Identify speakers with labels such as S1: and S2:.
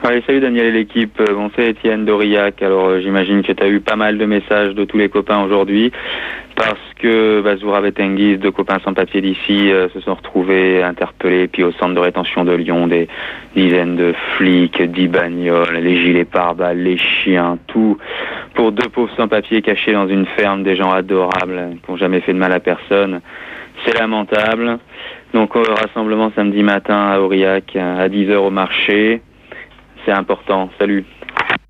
S1: Allez, salut Daniel et l'équipe. Bon, c'est Étienne d'Aurillac. Alors, j'imagine que tu as eu pas mal de messages de tous les copains aujourd'hui parce que Zourab et Tengiz, deux copains sans papier d'ici, se sont retrouvés interpellés. Puis au centre de rétention de Lyon, des dizaines de flics, 10 bagnoles, les gilets pare-balles, les chiens, tout pour deux pauvres sans papier cachés dans une ferme, des gens adorables qui n'ont jamais fait de mal à personne. C'est lamentable. Donc, rassemblement samedi matin à Aurillac à 10h au marché. C'est important. Salut.